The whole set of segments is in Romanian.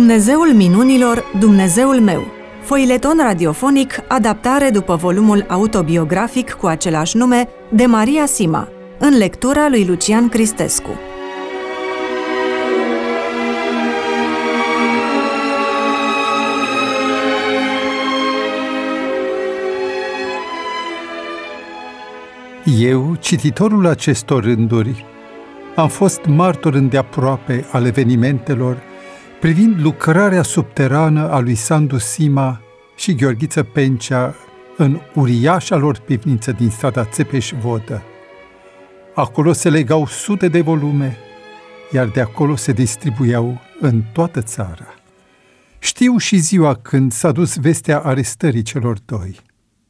Dumnezeul minunilor, Dumnezeul meu. Foileton radiofonic, adaptare după volumul autobiografic cu același nume de Maria Sima, în lectura lui Lucian Cristescu. Eu, cititorul acestor rânduri, am fost martor îndeaproape al evenimentelor privind lucrarea subterană a lui Sandu Sima și Gheorghiță Pencea în uriașa lor pivniță din strada Țepeș-Vodă. Acolo se legau sute de volume, iar de acolo se distribuiau în toată țara. Știu și ziua când s-a dus vestea arestării celor doi.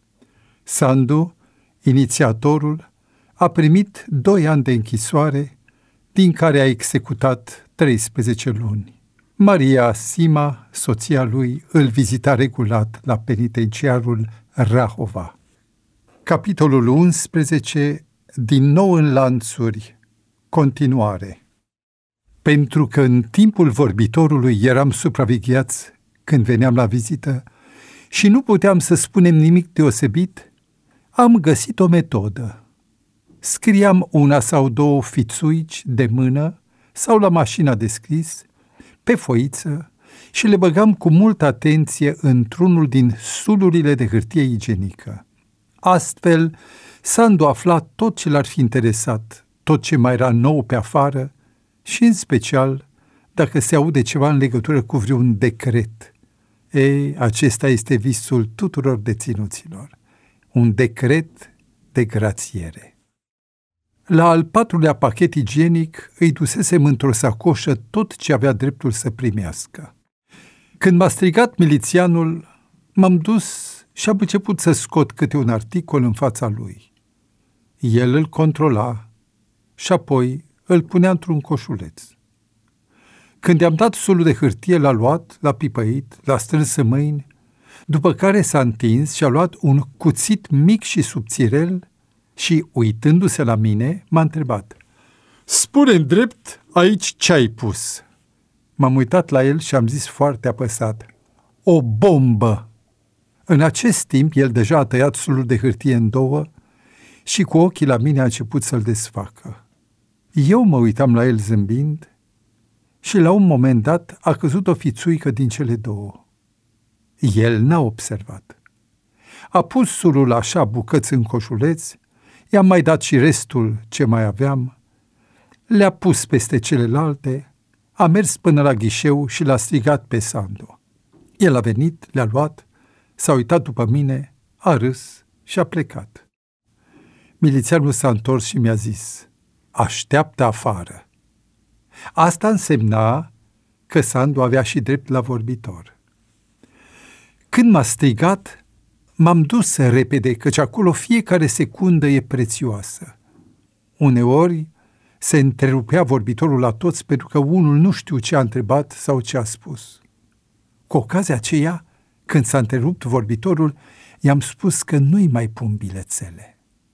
Sandu, inițiatorul, a primit 2 ani de închisoare, din care a executat 13 luni. Maria Sima, soția lui, îl vizita regulat la penitenciarul Rahova. Capitolul 11, din nou în lanțuri, continuare. Pentru că în timpul vorbitorului eram supravegheați când veneam la vizită și nu puteam să spunem nimic deosebit, am găsit o metodă. Scriam 1 sau 2 fițuici de mână sau la mașina de scris, pe foiță, și le băgam cu multă atenție într-unul din sulurile de hârtie igienică. Astfel, Sandu afla tot ce l-ar fi interesat, tot ce mai era nou pe afară și, în special, dacă se aude ceva în legătură cu vreun decret. Ei, acesta este visul tuturor deținuților. Un decret de grațiere. La al 4-lea pachet igienic îi dusesem într-o sacoșă tot ce avea dreptul să primească. Când m-a strigat milițianul, m-am dus și am început să scot câte un articol în fața lui. El îl controla și apoi îl punea într-un coșuleț. Când i-am dat sulul de hârtie, l-a luat, l-a pipăit, l-a strâns în mâini, după care s-a întins și a luat un cuțit mic și subțirel și, uitându-se la mine, m-a întrebat: "Spune-mi drept, aici ce-ai pus?" M-am uitat la el și am zis foarte apăsat: "O bombă!" În acest timp, el deja a tăiat sulul de hârtie în 2 și cu ochii la mine a început să-l desfacă. Eu mă uitam la el zâmbind și la un moment dat a căzut o fițuică din cele 2. El n-a observat. A pus sulul așa bucăți în coșuleț, i-am mai dat și restul ce mai aveam, le-a pus peste celelalte, a mers până la ghișeu și l-a strigat pe Sandu. El a venit, le-a luat, s-a uitat după mine, a râs și a plecat. Milițianul s-a întors și mi-a zis: "Așteaptă afară." Asta însemna că Sandu avea și drept la vorbitor. Când m-a strigat, m-am dus repede, căci acolo fiecare secundă e prețioasă. Uneori se întrerupea vorbitorul la toți pentru că unul nu știu ce a întrebat sau ce a spus. Cu ocazia aceea, când s-a întrerupt vorbitorul, i-am spus că nu-i mai pun bilețele.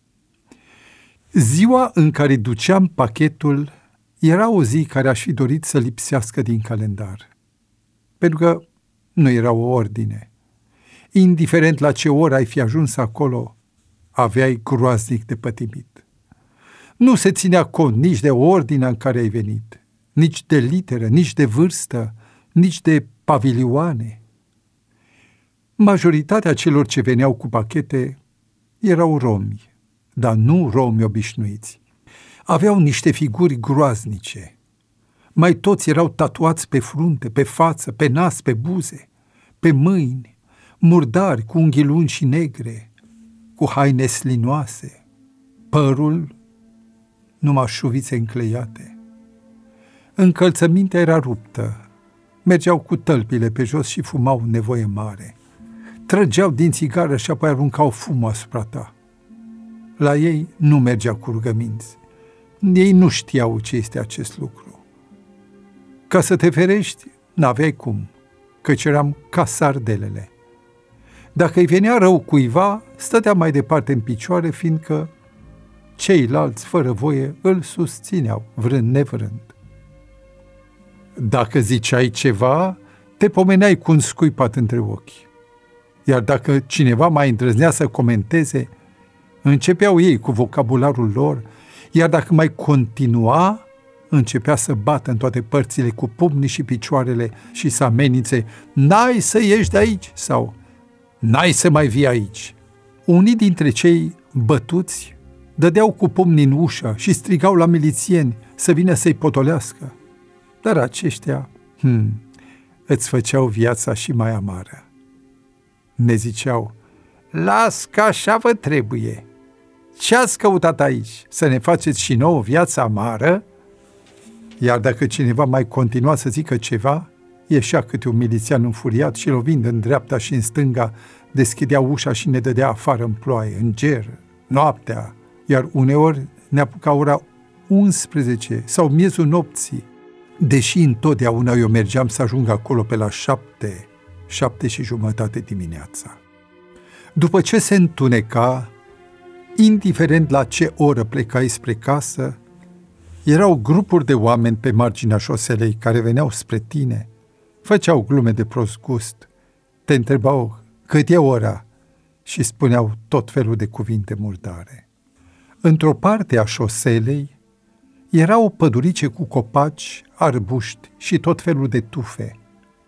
Ziua în care duceam pachetul era o zi care aș fi dorit să lipsească din calendar, pentru că nu era o ordine. Indiferent la ce oră ai fi ajuns acolo, aveai groaznic de pătimit. Nu se ținea cont nici de ordinea în care ai venit, nici de literă, nici de vârstă, nici de pavilioane. Majoritatea celor ce veneau cu pachete erau romi, dar nu romi obișnuiți. Aveau niște figuri groaznice. Mai toți erau tatuați pe frunte, pe față, pe nas, pe buze, pe mâini, murdari cu unghii lungi și negre, cu haine slinoase, părul numai șuvițe încleiate. Încălțămintea era ruptă, mergeau cu tălpile pe jos și fumau nevoie mare. Trăgeau din țigară și apoi aruncau fumul asupra ta. La ei nu mergea cu rugăminți. Ei nu știau ce este acest lucru. Ca să te ferești, n-aveai cum, căci eram ca sardelele. Dacă îi venea rău cuiva, stătea mai departe în picioare, fiindcă ceilalți, fără voie, îl susțineau, vrând nevrând. Dacă ziceai ceva, te pomeneai cu un scuipat între ochi. Iar dacă cineva mai îndrăznea să comenteze, începeau ei cu vocabularul lor, iar dacă mai continua, începea să bată în toate părțile cu pumnii și picioarele și să amenințe: "N-ai să ieși de aici!" sau "N-ai să mai vii aici!" Unii dintre cei bătuți dădeau cu pumnii în ușă și strigau la milițieni să vină să-i potolească. Dar aceștia îți făceau viața și mai amară. Ne ziceau: "Las că așa vă trebuie. Ce-ați căutat aici? Să ne faceți și nouă viața amară?" Iar dacă cineva mai continua să zică ceva, ieșea câte un milițian înfuriat și, lovind în dreapta și în stânga, deschidea ușa și ne dădea afară în ploaie, în ger, noaptea, iar uneori ne apuca ora 11 sau miezul nopții, deși întotdeauna eu mergeam să ajung acolo pe la 7 și jumătate dimineața. După ce se întuneca, indiferent la ce oră plecai spre casă, erau grupuri de oameni pe marginea șoselei care veneau spre tine, făceau glume de prost gust, te întrebau cât e ora și spuneau tot felul de cuvinte murdare. Într-o parte a șoselei era o pădurice cu copaci, arbuști și tot felul de tufe,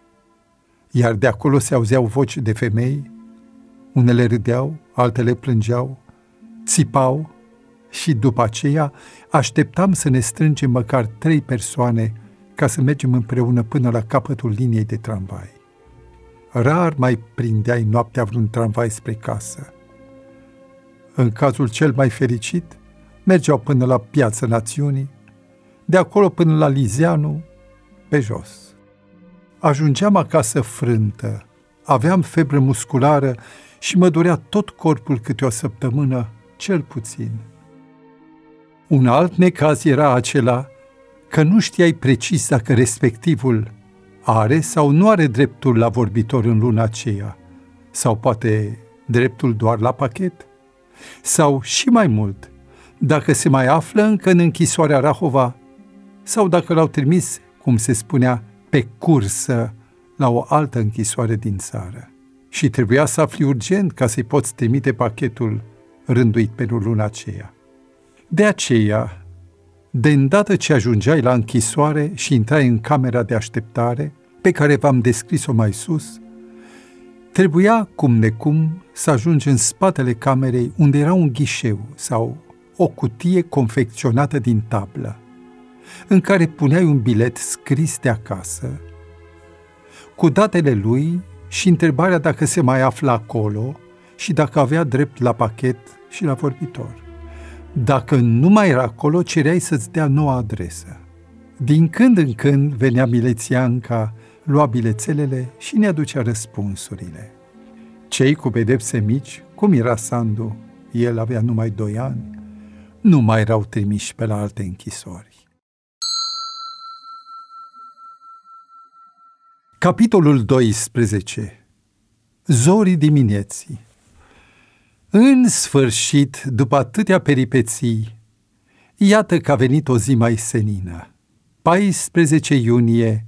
iar de acolo se auzeau voci de femei, unele râdeau, altele plângeau, țipau și după aceea așteptam să ne strângem măcar 3 persoane ca să mergem împreună până la capătul liniei de tramvai. Rar mai prindeai noaptea vreun tramvai spre casă. În cazul cel mai fericit, mergeau până la Piața Națiunii, de acolo până la Lizeanu, pe jos. Ajungeam acasă frântă, aveam febră musculară și mă durea tot corpul câte o săptămână, cel puțin. Un alt necaz era acela că nu știai precis dacă respectivul are sau nu are dreptul la vorbitor în luna aceea, sau poate dreptul doar la pachet, sau și mai mult, dacă se mai află încă în închisoarea Rahova, sau dacă l-au trimis, cum se spunea, pe cursă la o altă închisoare din țară. Și trebuia să afli urgent ca să-i poți trimite pachetul rânduit pentru luna aceea. De aceea, de îndată ce ajungeai la închisoare și intrai în camera de așteptare, pe care v-am descris-o mai sus, trebuia, cum necum, să ajungi în spatele camerei unde era un ghișeu sau o cutie confecționată din tablă, în care puneai un bilet scris de acasă, cu datele lui și întrebarea dacă se mai află acolo și dacă avea drept la pachet și la vorbitor. Dacă nu mai era acolo, cereai să-ți dea noua adresă. Din când în când venea milițianca, lua bilețelele și ne aducea răspunsurile. Cei cu pedepse mici, cum era Sandu, el avea numai 2 ani, nu mai erau trimiși pe la alte închisori. Capitolul 12. Zorii dimineții. În sfârșit, după atâtea peripeții, iată că a venit o zi mai senină, 14 iunie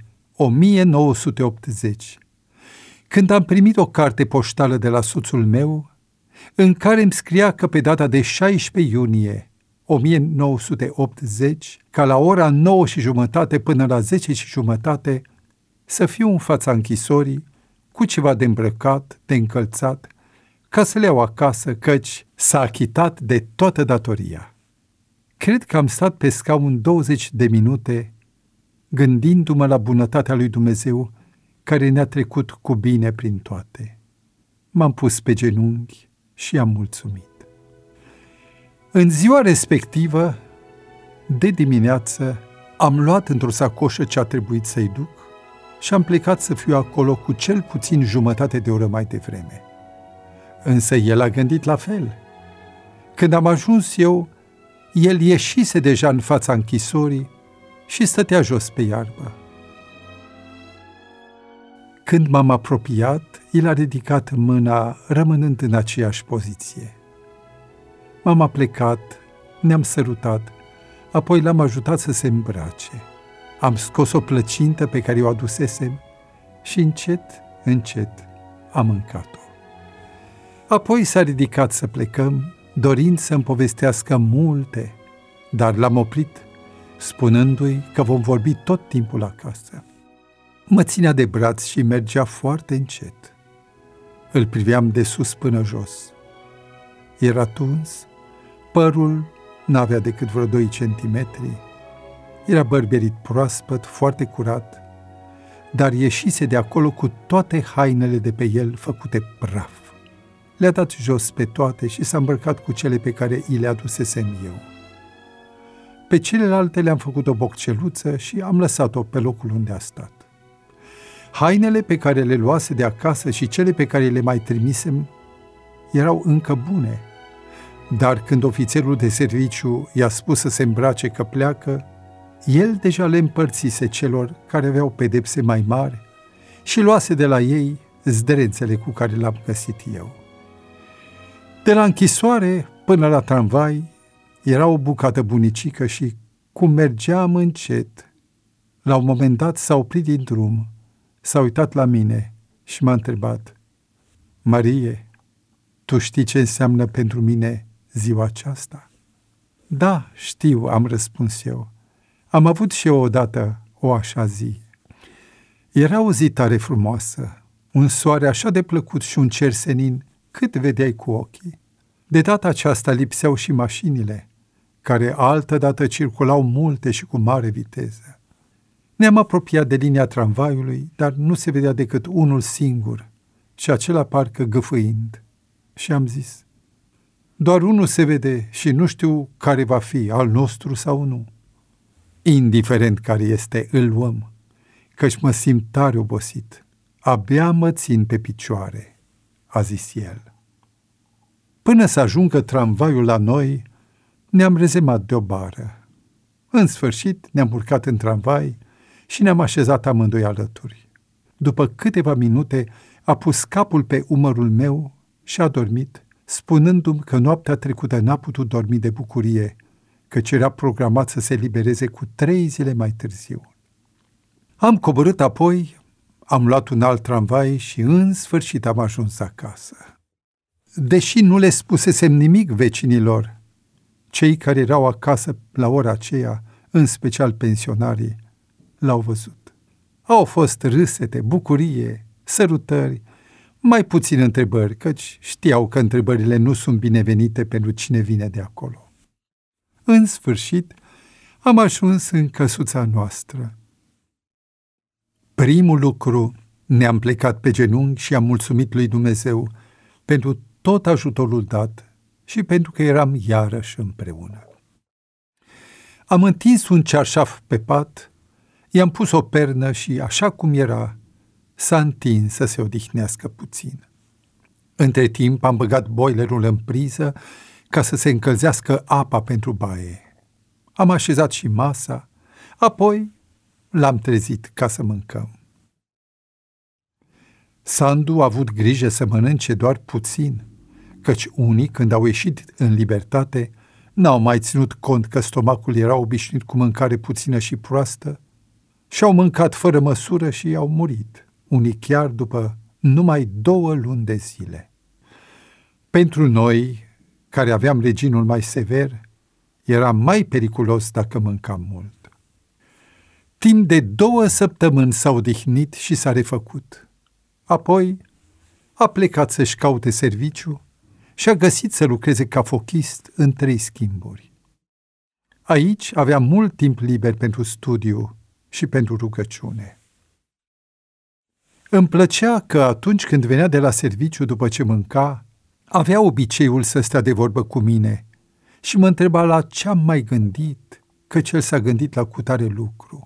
1980, când am primit o carte poștală de la soțul meu, în care îmi scria că pe data de 16 iunie 1980, ca la ora 9:30 până la 10:30, să fiu în fața închisorii, cu ceva de îmbrăcat, de încălțat, ca să le iau acasă, căci s-a achitat de toată datoria. Cred că am stat pe scaun 20 de minute, gândindu-mă la bunătatea lui Dumnezeu, care ne-a trecut cu bine prin toate. M-am pus pe genunchi și am mulțumit. În ziua respectivă, de dimineață, am luat într-o sacoșă ce a trebuit să-i duc și am plecat să fiu acolo cu cel puțin jumătate de oră mai devreme. Însă el a gândit la fel. Când am ajuns eu, el ieșise deja în fața închisorii și stătea jos pe iarbă. Când m-am apropiat, el a ridicat mâna, rămânând în aceeași poziție. M-am aplecat, ne-am sărutat, apoi l-am ajutat să se îmbrace. Am scos o plăcintă pe care o adusesem și încet, încet am mâncat-o. Apoi s-a ridicat să plecăm, dorind să-mi povestească multe, dar l-am oprit, spunându-i că vom vorbi tot timpul acasă. Mă ținea de braț și mergea foarte încet. Îl priveam de sus până jos. Era tuns, părul n-avea decât vreo 2 centimetri, era bărberit proaspăt, foarte curat, dar ieșise de acolo cu toate hainele de pe el făcute praf. Le-a dat jos pe toate și s-a îmbrăcat cu cele pe care i le adusesem eu. Pe celelalte le-am făcut o bocceluță și am lăsat-o pe locul unde a stat. Hainele pe care le luase de acasă și cele pe care le mai trimisem erau încă bune, dar când ofițerul de serviciu i-a spus să se îmbrace că pleacă, el deja le împărțise celor care aveau pedepse mai mari și luase de la ei zdrențele cu care l-am găsit eu. De la închisoare până la tramvai era o bucată bunicică și, cum mergeam încet, la un moment dat s-a oprit din drum, s-a uitat la mine și m-a întrebat: Marie, tu știi ce înseamnă pentru mine ziua aceasta? Da, știu, am răspuns eu. Am avut și eu odată o așa zi. Era o zi tare frumoasă, un soare așa de plăcut și un cer senin cât vedeai cu ochii. De data aceasta lipseau și mașinile, care altădată circulau multe și cu mare viteză. Ne-am apropiat de linia tramvaiului, dar nu se vedea decât unul singur, și acela parcă gâfâind. Și am zis: doar unul se vede și nu știu care va fi, al nostru sau nu. Indiferent care este, îl luăm, căci mă simt tare obosit. Abia mă țin pe picioare, a zis el. Până să ajungă tramvaiul la noi, ne-am rezemat de o bară. În sfârșit, ne-am urcat în tramvai și ne-am așezat amândoi alături. După câteva minute, a pus capul pe umărul meu și a dormit, spunându-mi că noaptea trecută n-a putut dormi de bucurie, căci era programat să se libereze cu 3 zile mai târziu. Am coborât apoi, am luat un alt tramvai și în sfârșit am ajuns acasă. Deși nu le spusesem nimic vecinilor, cei care erau acasă la ora aceea, în special pensionarii, l-au văzut. Au fost râsete, bucurie, sărutări, mai puține întrebări, căci știau că întrebările nu sunt binevenite pentru cine vine de acolo. În sfârșit, am ajuns în căsuța noastră. Primul lucru, ne-am plecat pe genunchi și am mulțumit lui Dumnezeu pentru tot ajutorul dat și pentru că eram iarăși împreună. Am întins un cearșaf pe pat, i-am pus o pernă și, așa cum era, s-a întins să se odihnească puțin. Între timp am băgat boilerul în priză ca să se încălzească apa pentru baie. Am așezat și masa, apoi l-am trezit ca să mâncăm. Sandu a avut grijă să mănânce doar puțin, căci unii, când au ieșit în libertate, n-au mai ținut cont că stomacul era obișnuit cu mâncare puțină și proastă și-au mâncat fără măsură și au murit, unii chiar după numai 2 luni de zile. Pentru noi, care aveam reginul mai sever, era mai periculos dacă mâncam mult. Timp de 2 săptămâni s-a odihnit și s-a refăcut. Apoi a plecat să-și caute serviciu și a găsit să lucreze ca fochist în 3 schimburi. Aici avea mult timp liber pentru studiu și pentru rugăciune. Îmi plăcea că atunci când venea de la serviciu după ce mânca, avea obiceiul să stea de vorbă cu mine și mă întreba la ce am mai gândit, căci el s-a gândit la cutare lucru.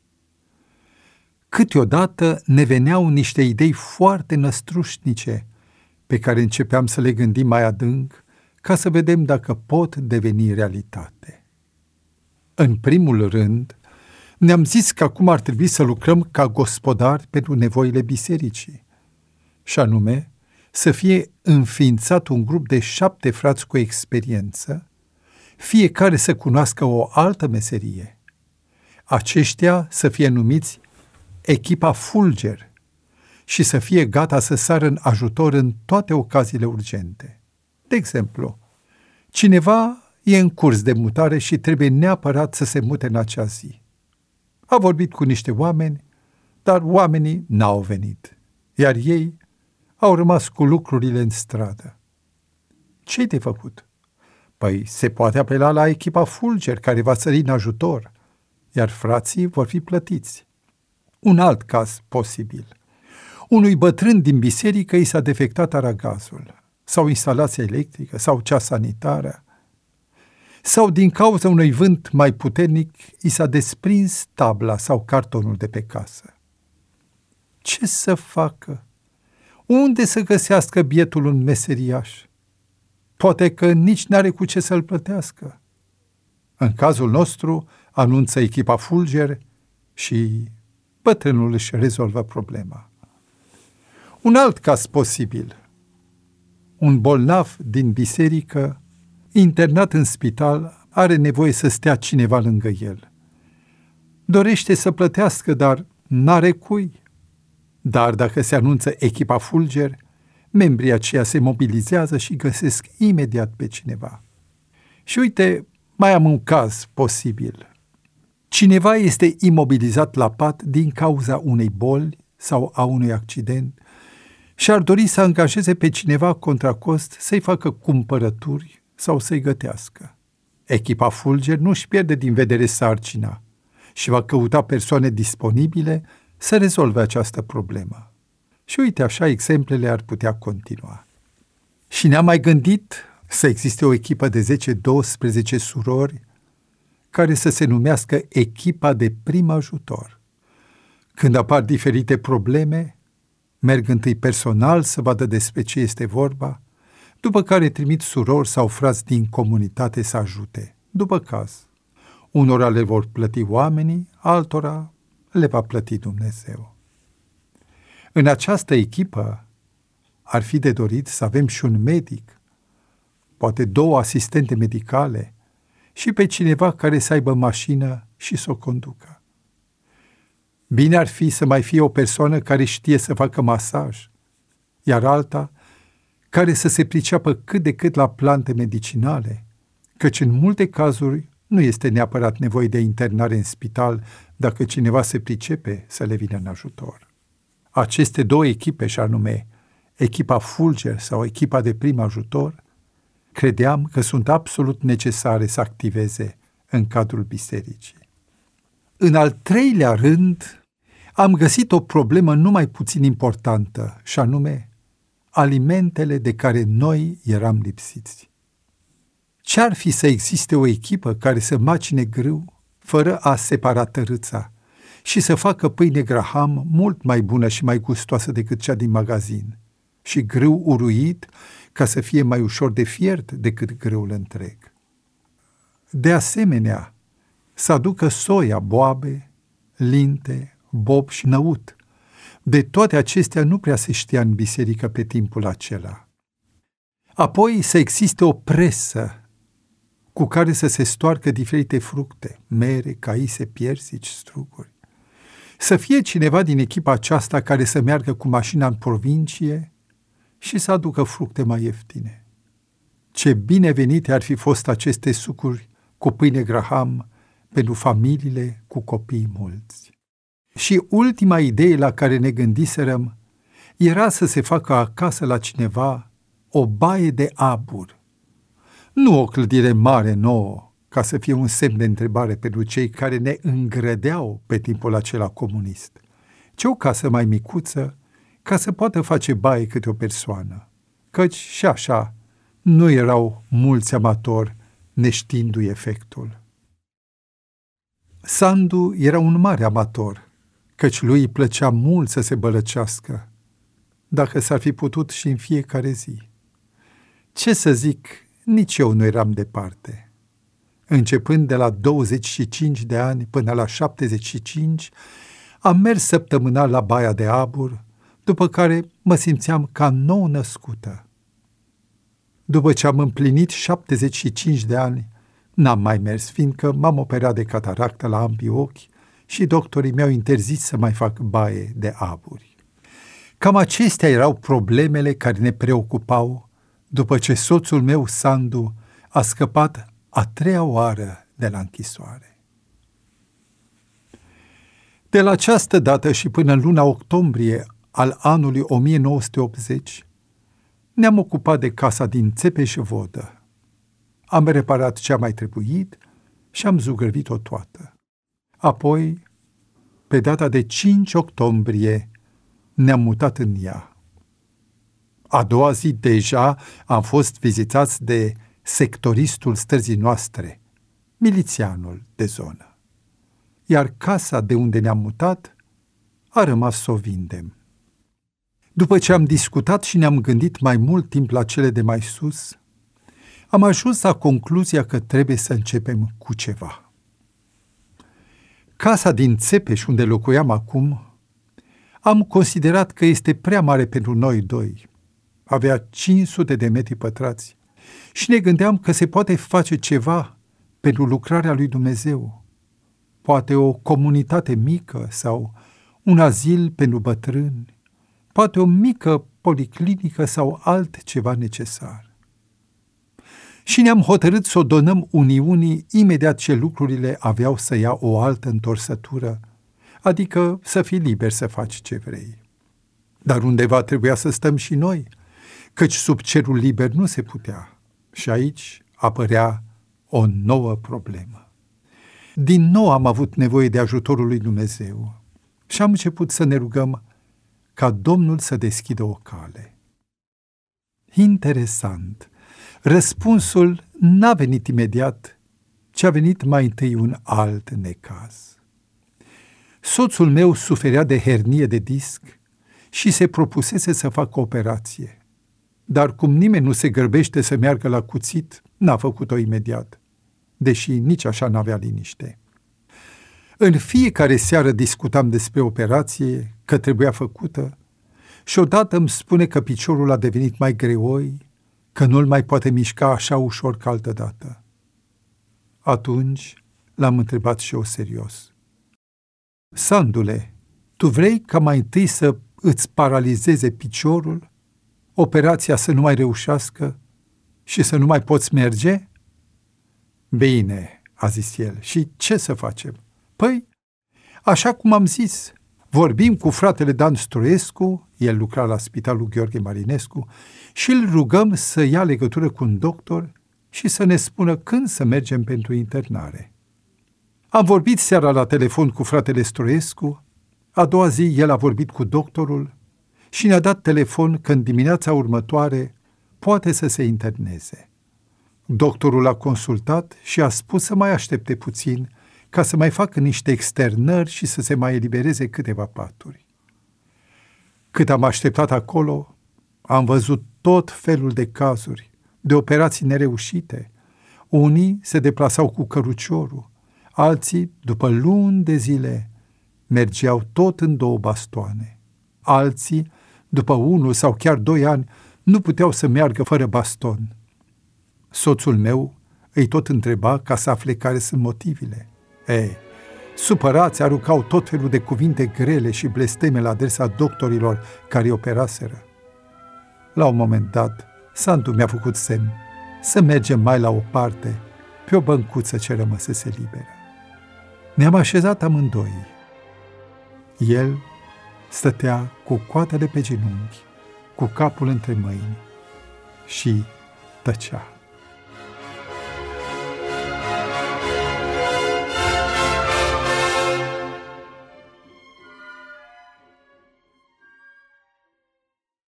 Câteodată ne veneau niște idei foarte năstrușnice, pe care începeam să le gândim mai adânc, ca să vedem dacă pot deveni realitate. În primul rând, ne-am zis că acum ar trebui să lucrăm ca gospodari pentru nevoile bisericii, și anume să fie înființat un grup de 7 frați cu experiență, fiecare să cunoască o altă meserie. Aceștia să fie numiți echipa Fulger și să fie gata să sară în ajutor în toate ocaziile urgente. De exemplu, cineva e în curs de mutare și trebuie neapărat să se mute în acea zi. A vorbit cu niște oameni, dar oamenii n-au venit, iar ei au rămas cu lucrurile în stradă. Ce-i de făcut? Păi se poate apela la echipa Fulger, care va sări în ajutor, iar frații vor fi plătiți. Un alt caz posibil. Unui bătrân din biserică i s-a defectat aragazul, sau instalația electrică, sau cea sanitară, sau din cauza unui vânt mai puternic i s-a desprins tabla sau cartonul de pe casă. Ce să facă? Unde să găsească bietul un meseriaș? Poate că nici n-are cu ce să-l plătească. În cazul nostru, anunță echipa Fulger și bătrânul își rezolvă problema. Un alt caz posibil. Un bolnav din biserică, internat în spital, are nevoie să stea cineva lângă el. Dorește să plătească, dar n-are cui. Dar dacă se anunță echipa Fulger, membrii aceia se mobilizează și găsesc imediat pe cineva. Și uite, mai am un caz posibil. Cineva este imobilizat la pat din cauza unei boli sau a unui accident și ar dori să angajeze pe cineva contra cost să-i facă cumpărături sau să-i gătească. Echipa Fulger nu își pierde din vedere sarcina și va căuta persoane disponibile să rezolve această problemă. Și uite, așa exemplele ar putea continua. Și ne-am mai gândit să existe o echipă de 10-12 surori care să se numească echipa de prim ajutor. Când apar diferite probleme, merg întâi personal să vadă despre ce este vorba, după care trimit surori sau frați din comunitate să ajute, după caz. Unora le vor plăti oamenii, altora le va plăti Dumnezeu. În această echipă ar fi de dorit să avem și un medic, poate 2 asistente medicale și pe cineva care să aibă mașină și să o conducă. Bine ar fi să mai fie o persoană care știe să facă masaj, iar alta care să se priceapă cât de cât la plante medicinale, căci în multe cazuri nu este neapărat nevoie de internare în spital dacă cineva se pricepe să le vină în ajutor. Aceste 2 echipe, și anume echipa Fulger sau echipa de prim ajutor, credeam că sunt absolut necesare să activeze în cadrul bisericii. În al 3-lea rând, am găsit o problemă nu mai puțin importantă, și anume alimentele de care noi eram lipsiți. Ce-ar fi să existe o echipă care să macine grâu fără a separa tărâța și să facă pâine graham mult mai bună și mai gustoasă decât cea din magazin și grâu uruit ca să fie mai ușor de fiert decât grâul întreg. De asemenea, să aducă soia, boabe, linte, bob și năut. De toate acestea nu prea se știa în biserică pe timpul acela. Apoi să existe o presă cu care să se stoarcă diferite fructe, mere, caise, piersici, struguri. Să fie cineva din echipa aceasta care să meargă cu mașina în provincie și să aducă fructe mai ieftine. Ce binevenite ar fi fost aceste sucuri cu pâine graham pentru familiile cu copii mulți. Și ultima idee la care ne gândiserăm era să se facă acasă la cineva o baie de abur. Nu o clădire mare nouă, ca să fie un semn de întrebare pentru cei care ne îngrădeau pe timpul acela comunist, ci o casă mai micuță, ca să poată face baie câte o persoană, căci și așa nu erau mulți amatori neștiindu-i efectul. Sandu era un mare amator, căci lui îi plăcea mult să se bălăcească, dacă s-ar fi putut și în fiecare zi. Ce să zic, nici eu nu eram departe. Începând de la 25 de ani până la 75, am mers săptămânal la baia de abur, după care mă simțeam ca nou-născută. După ce am împlinit 75 de ani, n-am mai mers, fiindcă m-am operat de cataractă la ambii ochi și doctorii mi-au interzis să mai fac baie de aburi. Cam acestea erau problemele care ne preocupau după ce soțul meu, Sandu, a scăpat a 3-a oară de la închisoare. De la această dată și până în luna octombrie al anului 1980, ne-am ocupat de casa din Țepeș-Vodă. Am reparat ce a mai trebuit și am zugrăvit-o toată. Apoi, pe data de 5 octombrie, ne-am mutat în ea. A doua zi deja am fost vizitați de sectoristul străzii noastre, milițianul de zonă. Iar casa de unde ne-am mutat a rămas să o vindem. După ce am discutat și ne-am gândit mai mult timp la cele de mai sus, am ajuns la concluzia că trebuie să începem cu ceva. Casa din Țepeș, unde locuiam acum, am considerat că este prea mare pentru noi doi. Avea 500 de metri pătrați și ne gândeam că se poate face ceva pentru lucrarea lui Dumnezeu. Poate o comunitate mică sau un azil pentru bătrâni, poate o mică policlinică sau altceva necesar. Și ne-am hotărât să o donăm Uniunii imediat ce lucrurile aveau să ia o altă întorsătură, adică să fii liber să faci ce vrei. Dar undeva trebuia să stăm și noi, căci sub cerul liber nu se putea. Și aici apărea o nouă problemă. Din nou am avut nevoie de ajutorul lui Dumnezeu și am început să ne rugăm ca Domnul să deschidă o cale. Interesant, răspunsul n-a venit imediat, ci a venit mai întâi un alt necaz. Soțul meu suferea de hernie de disc și se propusese să facă operație. Dar cum nimeni nu se grăbește să meargă la cuțit, n-a făcut-o imediat, deși nici așa n-avea liniște. În fiecare seară discutam despre operație, că trebuia făcută, și odată îmi spune că piciorul a devenit mai greoi, că nu-l mai poate mișca așa ușor ca altădată. Atunci l-am întrebat și eu serios. Sandule, tu vrei ca mai întâi să îți paralizeze piciorul, operația să nu mai reușească și să nu mai poți merge? Bine, a zis el, și ce să facem? Păi, așa cum am zis, vorbim cu fratele Dan Stroescu, el lucra la Spitalul Gheorghe Marinescu, și îl rugăm să ia legătură cu un doctor și să ne spună când să mergem pentru internare. Am vorbit seara la telefon cu fratele Stroescu, a doua zi el a vorbit cu doctorul și ne-a dat telefon că în dimineața următoare poate să se interneze. Doctorul a consultat și a spus să mai aștepte puțin ca să mai facă niște externări și să se mai elibereze câteva paturi. Cât am așteptat acolo, am văzut tot felul de cazuri, de operații nereușite. Unii se deplasau cu căruciorul, alții, după luni de zile, mergeau tot în 2 bastoane. Alții, după 1 sau chiar 2 ani, nu puteau să meargă fără baston. Soțul meu îi tot întreba ca să afle care sunt motivele. Supărați aruncau tot felul de cuvinte grele și blesteme la adresa doctorilor care îi operaseră. La un moment dat, Sandu mi-a făcut semn să mergem mai la o parte, pe o băncuță ce rămăsese liberă. Ne-am așezat amândoi. El stătea cu coatele pe genunchi, cu capul între mâini și tăcea.